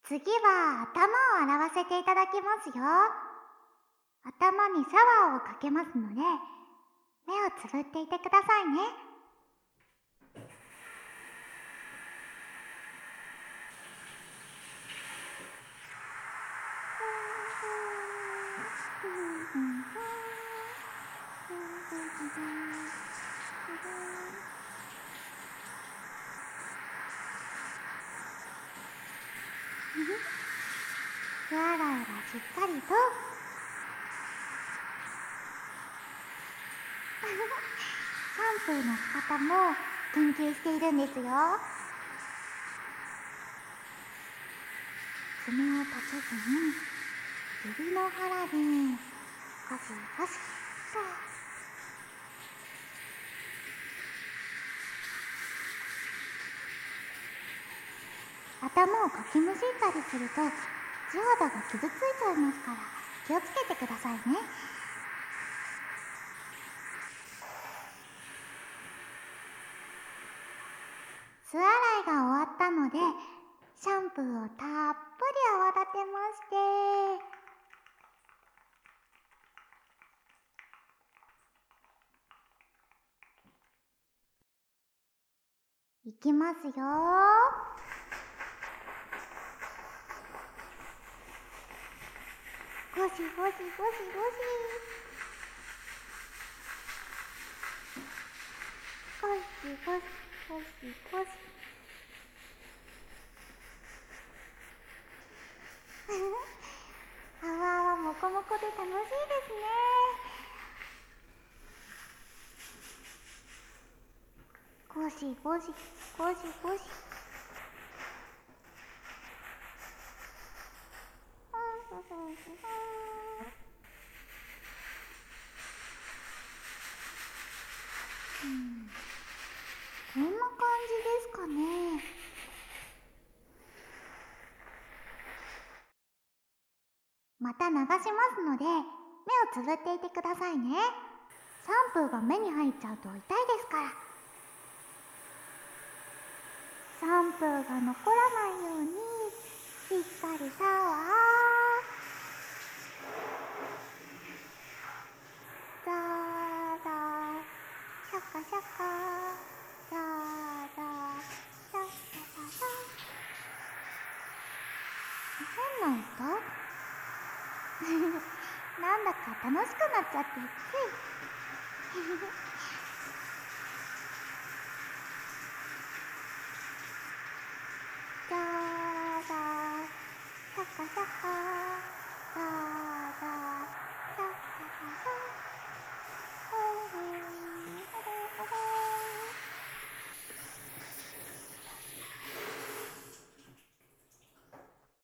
次は頭を洗わせていただきますよ。頭にシャワーをかけますので、目をつぶっていてくださいね。手洗いはしっかりと。シャンプーの仕方も研究しているんですよ。爪を立てずに指の腹でゴシゴシと。頭をかきむしったりすると地肌が傷ついちゃいますから気をつけてくださいね。巣洗いが終わったのでシャンプーをたっぷり泡立てましていきますよ。ゴシゴシゴシゴシ。ゴシゴシゴシゴシ。泡もこもこで楽しいですね。ゴシゴシゴシゴシ。こんな感じですかね。また流しますので目をつぶっていてくださいね。シャンプーが目に入っちゃうと痛いですから。シャンプーが残らないようにしっかりシャワー。ザーザーシャカシャカザーザーシャシャシャシャ。変な音なんだか楽しくなっちゃってつい